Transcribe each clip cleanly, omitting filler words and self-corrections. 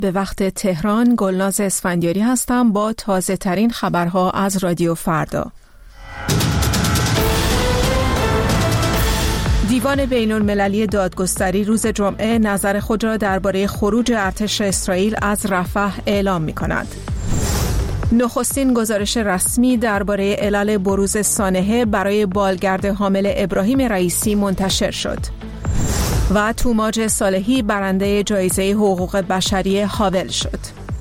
به وقت تهران، گلناز اسفندیاری هستم با تازه ترین خبرها از رادیو فردا. دیوان بین‌المللی دادگستری روز جمعه نظر خود را درباره خروج ارتش اسرائیل از رفح اعلام می‌کند. نخستین گزارش رسمی درباره علل بروز سانحه برای بالگرد حامل ابراهیم رئیسی منتشر شد. و توماج صالحی برنده جایزه حقوق بشری هاول شد.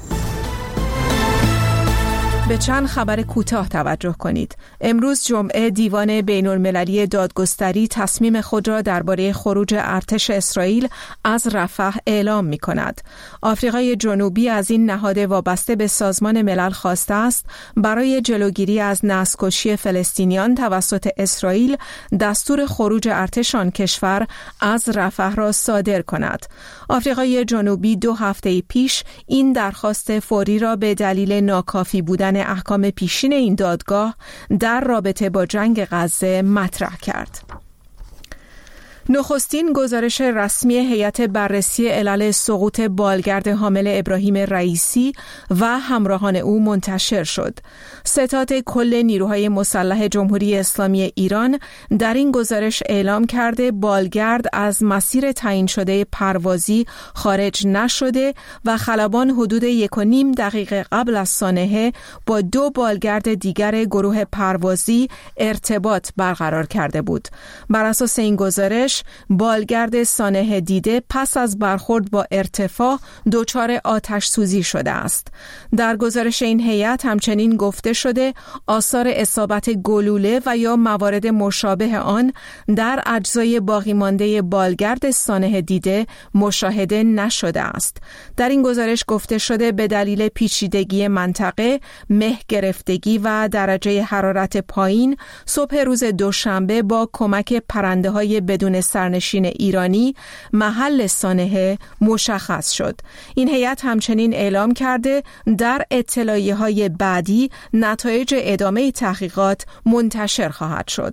به چند خبر کوتاه توجه کنید. امروز جمعه دیوان بین‌المللی دادگستری تصمیم خود را درباره خروج ارتش اسرائیل از رفح اعلام می‌کند. آفریقای جنوبی از این نهاد وابسته به سازمان ملل خواسته است برای جلوگیری از نسل‌کشی فلسطینیان توسط اسرائیل دستور خروج ارتش آن کشور از رفح را صادر کند. آفریقای جنوبی 2 هفته پیش این درخواست فوری را به دلیل ناکافی بودن احکام پیشین این دادگاه در رابطه با جنگ غزه مطرح کرد. نخستین گزارش رسمی هیئت بررسی علل سقوط بالگرد حامل ابراهیم رئیسی و همراهان او منتشر شد. ستاد کل نیروهای مسلح جمهوری اسلامی ایران در این گزارش اعلام کرده بالگرد از مسیر تعیین شده پروازی خارج نشده و خلبان حدود 1.5 دقیقه قبل از سانحه با 2 بالگرد دیگر گروه پروازی ارتباط برقرار کرده بود. بر اساس این گزارش بالگرد سانحه دیده پس از برخورد با ارتفاع دچار آتش سوزی شده است. در گزارش این هیئت همچنین گفته شده آثار اصابت گلوله و یا موارد مشابه آن در اجزای باقی مانده بالگرد سانحه دیده مشاهده نشده است. در این گزارش گفته شده به دلیل پیچیدگی منطقه، مه گرفتگی و درجه حرارت پایین صبح روز دوشنبه با کمک پرنده‌های بدون سرنشین ایرانی محل سانحه مشخص شد. این هیئت همچنین اعلام کرده در اطلاعیه‌های بعدی نتایج ادامه تحقیقات منتشر خواهد شد.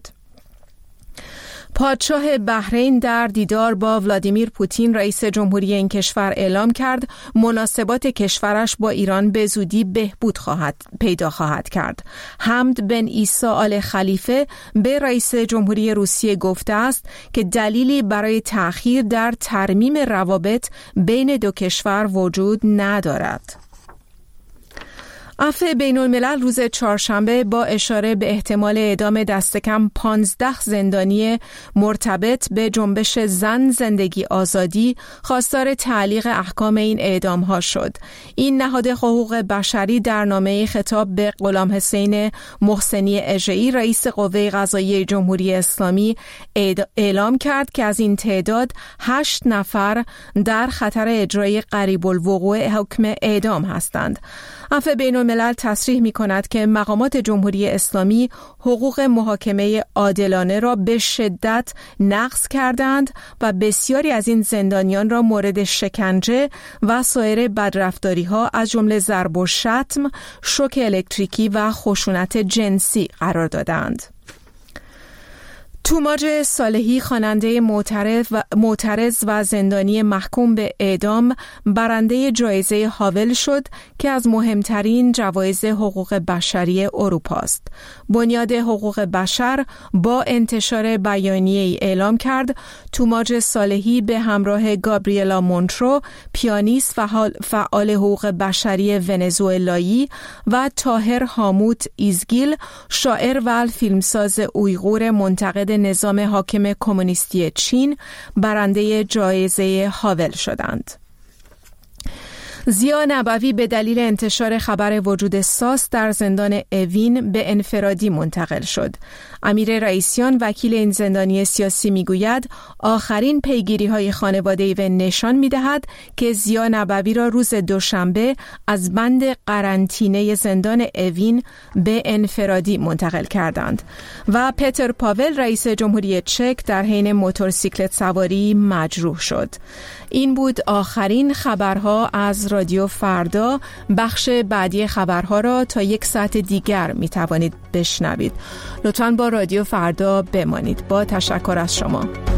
پادشاه بحرین در دیدار با ولادیمیر پوتین رئیس جمهوری این کشور اعلام کرد مناسبات کشورش با ایران به زودی بهبود پیدا خواهد کرد. حمد بن عیسی آل خلیفه به رئیس جمهوری روسیه گفته است که دلیلی برای تأخیر در ترمیم روابط بین دو کشور وجود ندارد. عفو بین‌الملل روز چهارشنبه با اشاره به احتمال اعدام دست کم 15 زندانی مرتبط به جنبش زن زندگی آزادی خواستار تعلیق احکام این اعدام‌ها شد. این نهاد حقوق بشری در نامه خطاب به غلام حسین محسنی اژه‌ای رئیس قوه قضاییه جمهوری اسلامی اعلام کرد که از این تعداد 8 نفر در خطر اجرای قریب الوقوع حکم اعدام هستند. عفو بین‌الملل تصریح می‌کند که مقامات جمهوری اسلامی حقوق محاکمه عادلانه را به شدت نقض کردند و بسیاری از این زندانیان را مورد شکنجه و سایر بدرفتاری‌ها از جمله ضرب و شتم، شوک الکتریکی و خشونت جنسی قرار دادند. توماج صالحی خواننده معترض و زندانی محکوم به اعدام برنده جایزه هاول شد که از مهمترین جوایز حقوق بشری اروپا است. بنیاد حقوق بشر با انتشار بیانیه‌ای اعلام کرد توماج صالحی به همراه گابریلا مونترو پیانیست و فعال حقوق بشری ونزوئلایی و طاهر حاموت ایزگیل شاعر و فیلمساز اویغور منتقد نظام حاکم کمونیستی چین برنده جایزه هاول شدند. زیا نبوی به دلیل انتشار خبر وجود ساس در زندان اوین به انفرادی منتقل شد. امیر رئیسیان وکیل این زندانی سیاسی میگوید آخرین پیگیری‌های خانواده وی نشان می‌دهد که زیا نبوی را روز دوشنبه از بند قرنطینه زندان اوین به انفرادی منتقل کردند و پتر پاول رئیس جمهوری چک در حین موتورسیکلت سواری مجروح شد. این بود آخرین خبرها از رادیو فردا. بخش بعدی خبرها را تا 1 ساعت دیگر می توانید بشنوید. لطفاً با رادیو فردا بمانید. با تشکر از شما.